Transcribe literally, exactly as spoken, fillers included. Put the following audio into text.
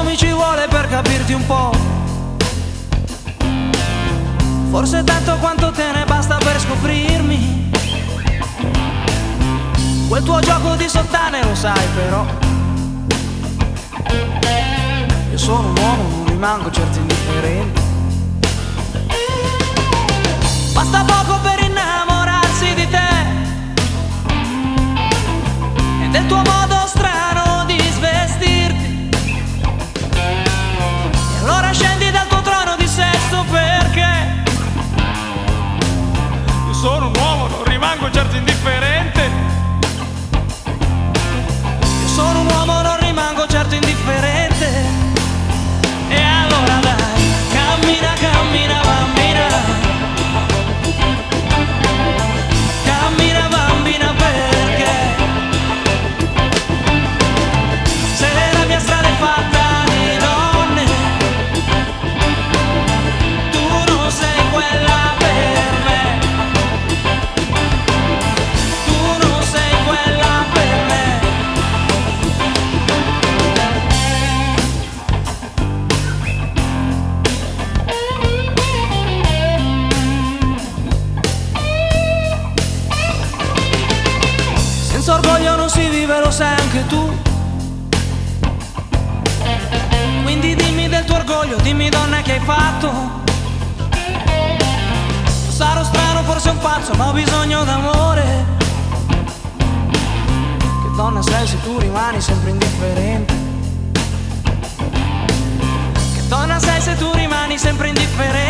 mi ci vuole per capirti un po'. Forse tanto quanto te ne basta per scoprirmi. Quel tuo gioco di sottane lo sai però. Io sono un uomo, non rimango certo indifferente. Basta poco per innamorarsi di te e del tuo modo strano di svestirti. E allora scendi dal tuo trono di sesso perché io sono un uomo, non rimango certo indifferente. Io sono un uomo, non rimango certo indifferente. E allora dai, cammina, cammina bambina. Cammina bambina perché se la mia strada è fatta di donne, tu non sei quella per me. Tu non sei quella per me. Senza orgoglio non si vive, lo sai anche tu. Quindi dimmi del tuo orgoglio, dimmi donna che hai fatto. Sarò strano, forse un pazzo, ma ho bisogno d'amore. Che donna sei se tu rimani sempre indifferente? Che donna sei se tu rimani sempre indifferente?